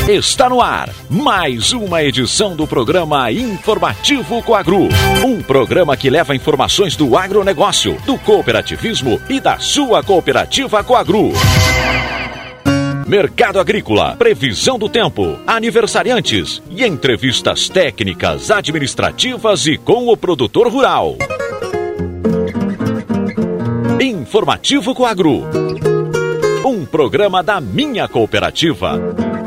Está no ar mais uma edição do programa Informativo Coagro. Um programa que leva informações do agronegócio, do cooperativismo e da sua cooperativa Coagro. Mercado agrícola, previsão do tempo, aniversariantes e entrevistas técnicas, administrativas e com o produtor rural. Informativo Coagro. Um programa da minha cooperativa.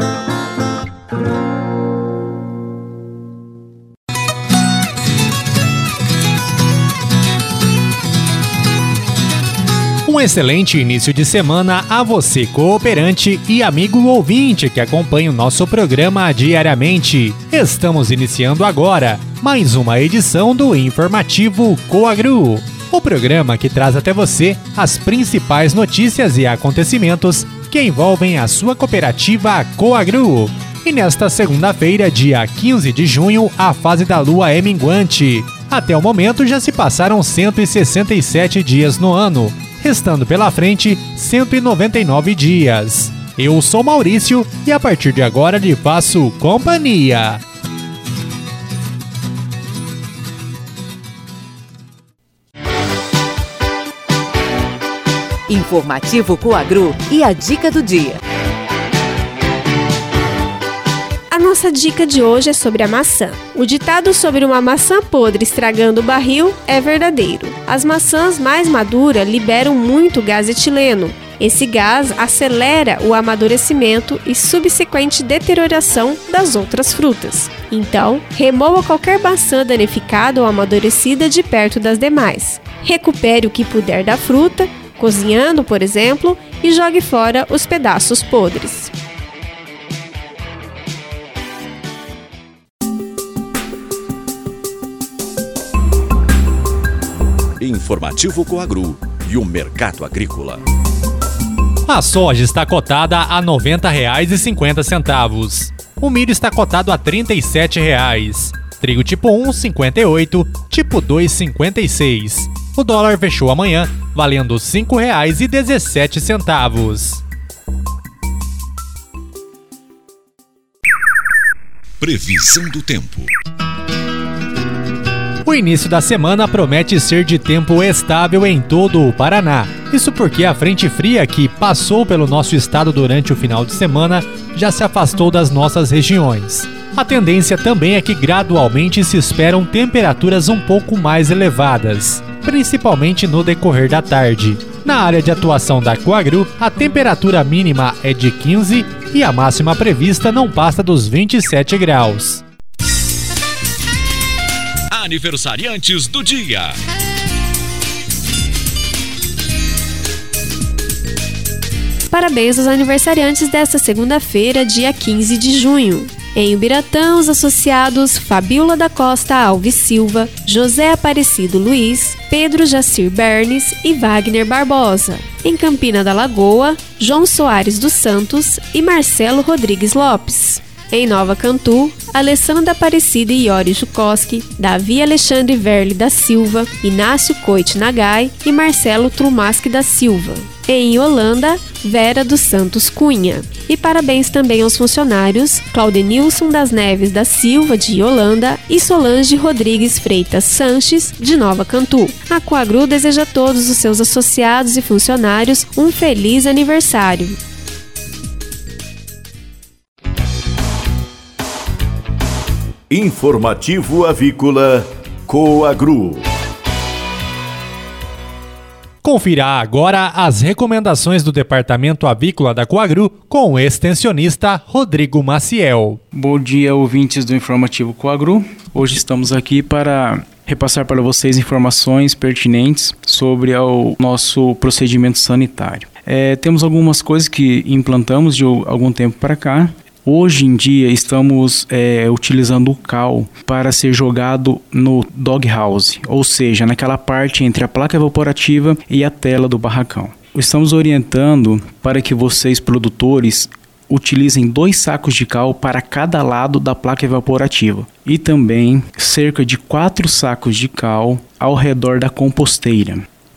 Um excelente início de semana a você, cooperante e amigo ouvinte que acompanha o nosso programa diariamente. Estamos iniciando agora mais uma edição do Informativo Coagro, o programa que traz até você as principais notícias e acontecimentos que envolvem a sua cooperativa Coagro. E nesta segunda-feira, dia 15 de junho, a fase da lua é minguante. Até o momento já se passaram 167 dias no ano, restando pela frente 199 dias. Eu sou Maurício e a partir de agora lhe faço companhia. Informativo Coagro e a dica do dia. A nossa dica de hoje é sobre a maçã. O ditado sobre uma maçã podre estragando o barril é verdadeiro. As maçãs mais maduras liberam muito gás etileno. Esse gás acelera o amadurecimento e subsequente deterioração das outras frutas. Então, remoa qualquer maçã danificada ou amadurecida de perto das demais. Recupere o que puder da fruta, cozinhando, por exemplo, e jogue fora os pedaços podres. Informativo Coagro e o mercado agrícola. A soja está cotada a R$ 90,50. O milho está cotado a R$ 37,00. Trigo tipo 1, 58, tipo 2, 56. O dólar fechou amanhã valendo R$ 5,17. Previsão do tempo. O início da semana promete ser de tempo estável em todo o Paraná. Isso porque a frente fria que passou pelo nosso estado durante o final de semana já se afastou das nossas regiões. A tendência também é que gradualmente se esperam temperaturas um pouco mais elevadas, principalmente no decorrer da tarde. Na área de atuação da Coagro, a temperatura mínima é de 15 e a máxima prevista não passa dos 27 graus. Aniversariantes do dia. Parabéns aos aniversariantes desta segunda-feira, dia 15 de junho. Em Ubiratã, os associados Fabiola da Costa Alves Silva, José Aparecido Luiz, Pedro Jacir Bernes e Wagner Barbosa. Em Campina da Lagoa, João Soares dos Santos e Marcelo Rodrigues Lopes. Em Nova Cantu, Alessandra Aparecida e Iori Jukoski, Davi Alexandre Verli da Silva, Inácio Coit Nagai e Marcelo Trumaschi da Silva. Em Holanda, Vera dos Santos Cunha. E parabéns também aos funcionários Claudenilson das Neves da Silva, de Holanda, e Solange Rodrigues Freitas Sanches, de Nova Cantu. A Coagro deseja a todos os seus associados e funcionários um feliz aniversário. Informativo Avícola Coagro. Confira agora as recomendações do Departamento Avícola da Coagro com o extensionista Rodrigo Maciel. Bom dia, ouvintes do Informativo Coagro. Hoje estamos aqui para repassar para vocês informações pertinentes sobre o nosso procedimento sanitário. Temos algumas coisas que implantamos de algum tempo para cá. Hoje em dia estamos utilizando o cal para ser jogado no doghouse, ou seja, naquela parte entre a placa evaporativa e a tela do barracão. Estamos orientando para que vocês, produtores, utilizem 2 sacos de cal para cada lado da placa evaporativa e também cerca de 4 sacos de cal ao redor da composteira.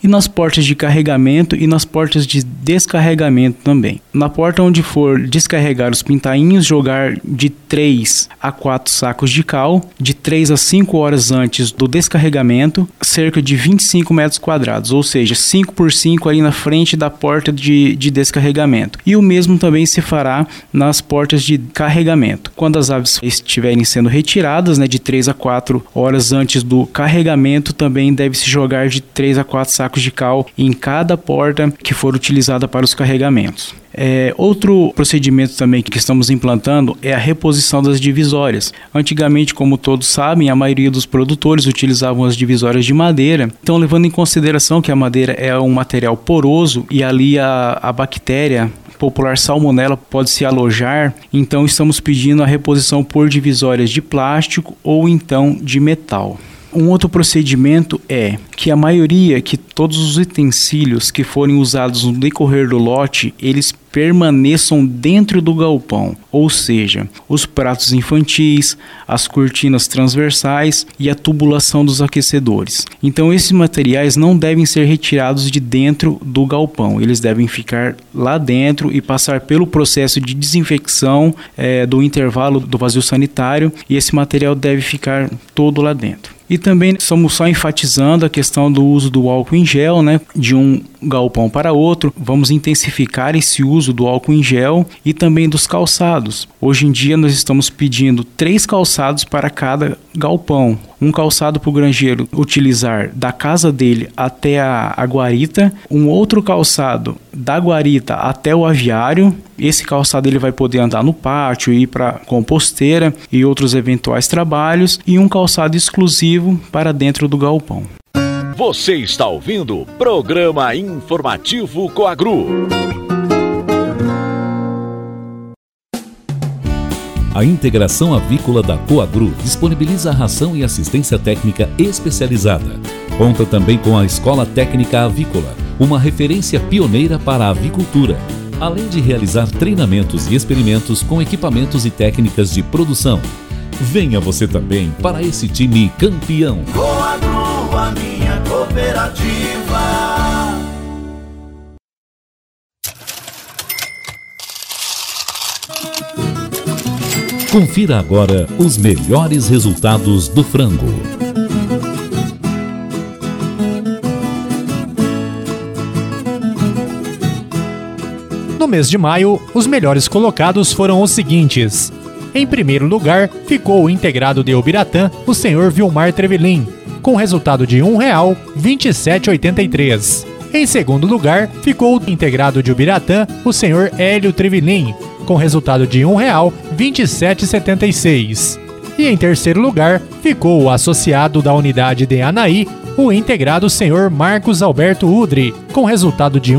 e nas portas de carregamento e nas portas de descarregamento também. Na porta onde for descarregar os pintainhos, jogar de 3 a 4 sacos de cal, de 3 a 5 horas antes do descarregamento, cerca de 25 metros quadrados, ou seja, 5 por 5 aí na frente da porta de descarregamento. E o mesmo também se fará nas portas de carregamento. Quando as aves estiverem sendo retiradas, de 3 a 4 horas antes do carregamento, também deve-se jogar de 3 a 4 sacos de cal em cada porta que for utilizada para os carregamentos. Outro procedimento também que estamos implantando é a reposição das divisórias. Antigamente, como todos sabem, a maioria dos produtores utilizavam as divisórias de madeira. Então, levando em consideração que a madeira é um material poroso e ali a bactéria popular salmonela pode se alojar, então estamos pedindo a reposição por divisórias de plástico ou então de metal. Um outro procedimento é que a maioria, que todos os utensílios que forem usados no decorrer do lote, eles permaneçam dentro do galpão, ou seja, os pratos infantis, as cortinas transversais e a tubulação dos aquecedores. Então esses materiais não devem ser retirados de dentro do galpão, eles devem ficar lá dentro e passar pelo processo de desinfecção do intervalo do vazio sanitário, e esse material deve ficar todo lá dentro. E também estamos só enfatizando a questão do uso do álcool em gel, de um galpão para outro. Vamos intensificar esse uso do álcool em gel e também dos calçados. Hoje em dia nós estamos pedindo 3 calçados para cada galpão. Um calçado para o granjeiro utilizar da casa dele até a guarita, um outro calçado da guarita até o aviário. Esse calçado ele vai poder andar no pátio, ir para composteira e outros eventuais trabalhos, e um calçado exclusivo para dentro do galpão. Você está ouvindo o Programa Informativo Coagru. A integração avícola da Coagru disponibiliza ração e assistência técnica especializada. Conta também com a Escola Técnica Avícola, uma referência pioneira para a avicultura, além de realizar treinamentos e experimentos com equipamentos e técnicas de produção. Venha você também para esse time campeão. Coagru, a minha cooperativa. Confira agora os melhores resultados do frango. No mês de maio, os melhores colocados foram os seguintes. Em primeiro lugar, ficou o integrado de Ubiratã, o senhor Vilmar Trevelin, com resultado de R$ 1,2783. Em segundo lugar, ficou o integrado de Ubiratã, o senhor Hélio Trevelin, com resultado de R$ 1,2776. E em terceiro lugar, ficou o associado da unidade de Anaí, o integrado senhor Marcos Alberto Udri, com resultado de R$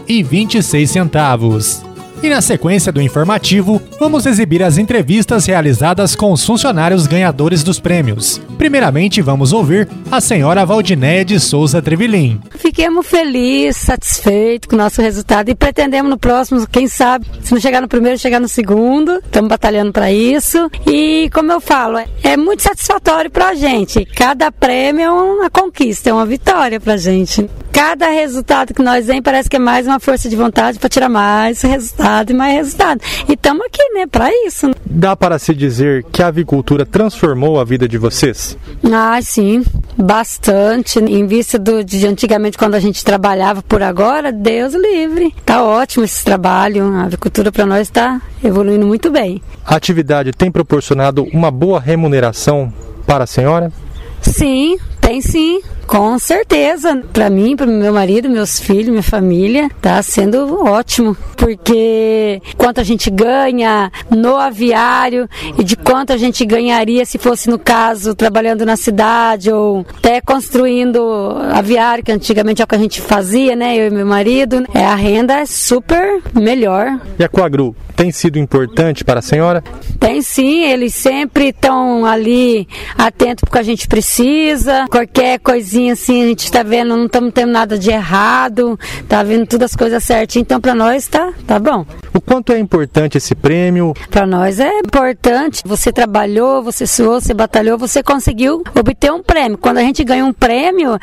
1,26. E na sequência do informativo, vamos exibir as entrevistas realizadas com os funcionários ganhadores dos prêmios. Primeiramente, vamos ouvir a senhora Valdinéia de Souza Trevelin. Fiquemos felizes, satisfeitos com o nosso resultado e pretendemos no próximo, quem sabe, se não chegar no primeiro, chegar no segundo. Estamos batalhando para isso. E, como eu falo, é muito satisfatório para a gente. Cada prêmio é uma conquista, é uma vitória para a gente. Cada resultado que nós vemos parece que é mais uma força de vontade para tirar mais resultado e mais resultado. E estamos aqui, para isso. Dá para se dizer que a avicultura transformou a vida de vocês? Ah, sim, bastante. Em vista de antigamente, quando a gente trabalhava por agora, Deus livre. Tá ótimo esse trabalho. A avicultura para nós está evoluindo muito bem. A atividade tem proporcionado uma boa remuneração para a senhora? Sim, tem sim. Com certeza, para mim, para meu marido, meus filhos, minha família, tá sendo ótimo, porque quanto a gente ganha no aviário e de quanto a gente ganharia se fosse, no caso, trabalhando na cidade ou até construindo aviário, que antigamente é o que a gente fazia, eu e meu marido, a renda é super melhor. E a Coagru tem sido importante para a senhora? Tem sim, eles sempre estão ali atentos porque a gente precisa. qualquer coisinha assim, a gente tá vendo, não estamos tendo nada de errado, tá vendo todas as coisas certinho, então para nós tá bom. O quanto é importante esse prêmio? Para nós é importante. Você trabalhou, você suou, você batalhou, você conseguiu obter um prêmio. Quando a gente ganha um prêmio,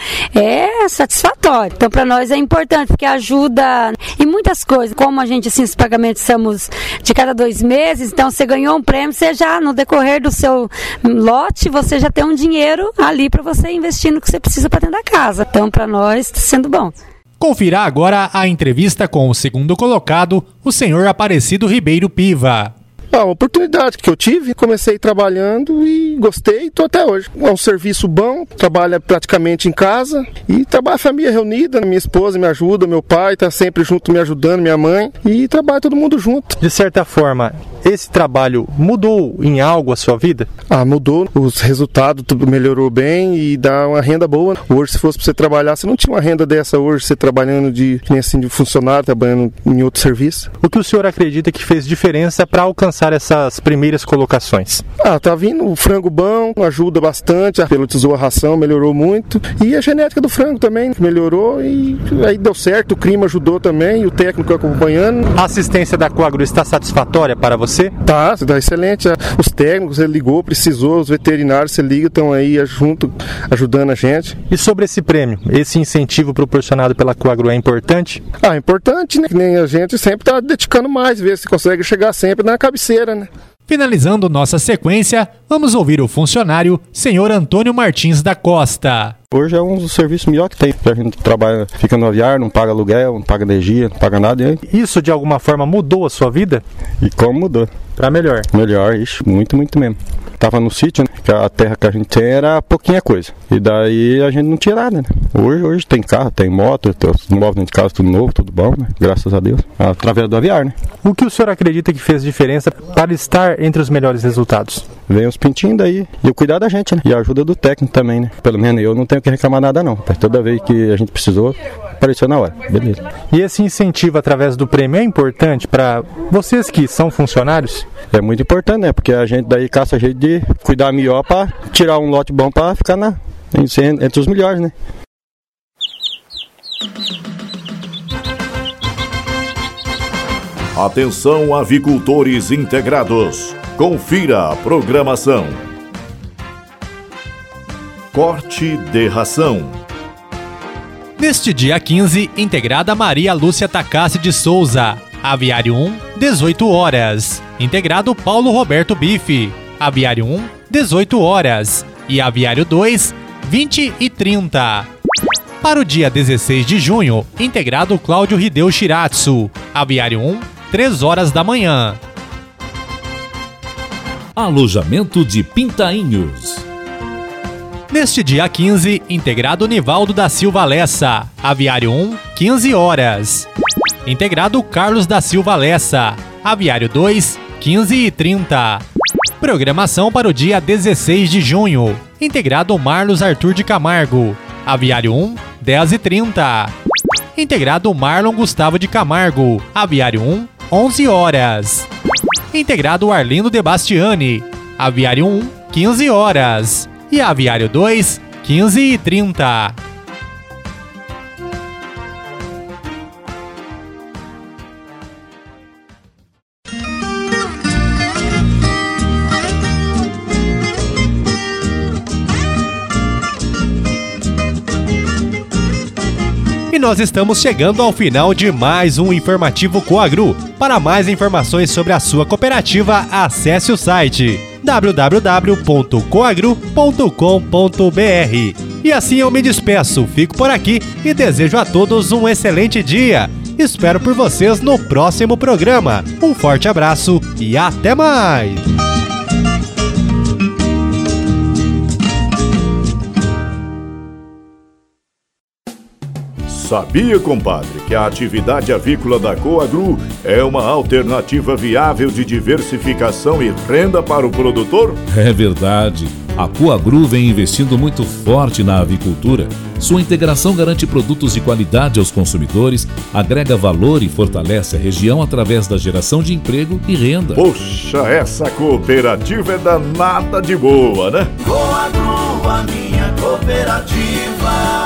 é satisfatório. Então, para nós é importante, porque ajuda em muitas coisas. Como a gente, assim, os pagamentos somos de cada 2 meses, então você ganhou um prêmio, você já, no decorrer do seu lote, você já tem um dinheiro ali para você investir no que você precisa para dentro da casa. Então, para nós, está sendo bom. Confira agora a entrevista com o segundo colocado, o senhor Aparecido Ribeiro Piva. A oportunidade que eu tive, comecei trabalhando e gostei e estou até hoje. É um serviço bom, trabalha praticamente em casa e trabalha a família reunida, minha esposa me ajuda, meu pai está sempre junto me ajudando, minha mãe, e trabalha todo mundo junto. De certa forma, esse trabalho mudou em algo a sua vida? Mudou, os resultados tudo melhorou bem e dá uma renda boa. Hoje, se fosse para você trabalhar, você não tinha uma renda dessa hoje, você trabalhando de funcionário, trabalhando em outro serviço. O que o senhor acredita que fez diferença para alcançar essas primeiras colocações? Tá vindo o frango bom, ajuda bastante, pelotizou a ração, melhorou muito, e a genética do frango também melhorou e aí deu certo, o clima ajudou também, o técnico acompanhando. A assistência da Coagro está satisfatória para você? Tá excelente, os técnicos, ele ligou, precisou, os veterinários, você liga, estão aí junto, ajudando a gente. E sobre esse prêmio, esse incentivo proporcionado pela Coagro é importante? É importante, né? Que nem a gente sempre está dedicando mais, ver se consegue chegar sempre na cabeceira, né? Finalizando nossa sequência, vamos ouvir o funcionário, senhor Antônio Martins da Costa. Hoje é um dos serviços melhores que tem. A gente trabalha, fica no aviário, não paga aluguel, não paga energia, não paga nada. E aí... Isso de alguma forma mudou a sua vida? E como mudou? Para melhor? Melhor, muito, muito mesmo. Tava no sítio, né? Que a terra que a gente tem era pouquinha coisa. E daí a gente não tinha nada, né? Hoje tem carro, tem moto, tem os móveis dentro de casa, tudo novo, tudo bom, né? Graças a Deus. Através do aviário, né? O que o senhor acredita que fez diferença para estar entre os melhores resultados? Vem os pintinhos daí e o cuidar da gente, né? E a ajuda do técnico também, né? Pelo menos eu não tenho que reclamar nada não. Mas toda vez que a gente precisou, apareceu na hora. Beleza. E esse incentivo através do prêmio é importante para vocês que são funcionários? É muito importante, né? Porque a gente daí caça jeito de cuidar melhor para tirar um lote bom para ficar entre os melhores, né? Atenção, avicultores integrados. Confira a programação. Corte de ração. Neste dia 15, integrada Maria Lúcia Takassi de Souza. Aviário 1, 18 horas. Integrado Paulo Roberto Bife. Aviário 1, 18 horas. E Aviário 2, 20 e 30. Para o dia 16 de junho, integrado Cláudio Hideo Shiratsu. Aviário 1, 3 horas da manhã. Alojamento de Pintainhos. Neste dia 15, integrado Nivaldo da Silva Lessa. Aviário 1, 15 horas. Integrado Carlos da Silva Lessa. Aviário 2, 15 e 30. Programação para o dia 16 de junho. Integrado Marlos Arthur de Camargo. Aviário 1, 10 e 30. Integrado Marlon Gustavo de Camargo. Aviário 1, 11 horas. Integrado Arlindo de Bastiani. Aviário 1, 15 horas. E Aviário 2, 15 e 30. E nós estamos chegando ao final de mais um Informativo Coagru. Para mais informações sobre a sua cooperativa, acesse o site www.coagru.com.br. E assim eu me despeço, fico por aqui e desejo a todos um excelente dia. Espero por vocês no próximo programa. Um forte abraço e até mais! Sabia, compadre, que a atividade avícola da Coagru é uma alternativa viável de diversificação e renda para o produtor? É verdade. A Coagru vem investindo muito forte na avicultura. Sua integração garante produtos de qualidade aos consumidores, agrega valor e fortalece a região através da geração de emprego e renda. Poxa, essa cooperativa é danada de boa, né? Coagru, a minha cooperativa.